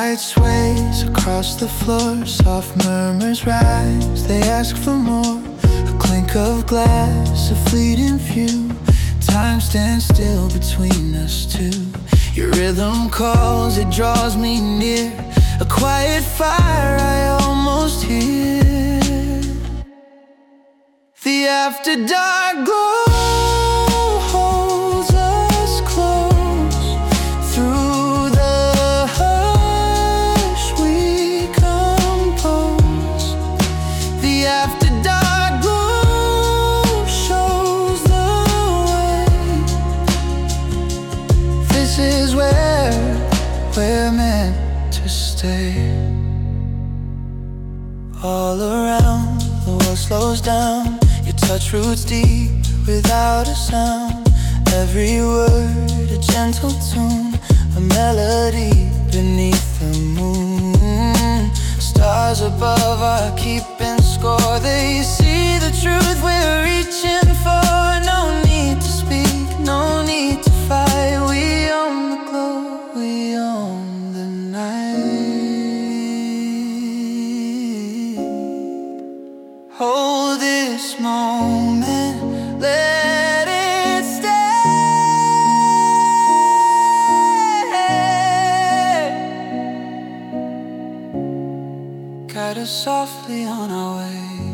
light sways across the floor, soft murmurs rise, they ask for more. A clink of glass, a fleeting view. Time stands still between us two. Your rhythm calls, it draws me near. A quiet fire I almost hear. The after dark glow holds us close. Through the hush we compose. The after dark glow shows the way. This is where we're meant to stay. All around, the world slows down. Your touch roots deep without a sound. Every word a gentle tune, a melody beneath the moon. Stars above are keeping score. They see the truth we're reaching for. No need to speak, no need to fight. We own the glow, we own the night. Hold this moment, let it stay. Guide us softly on our way.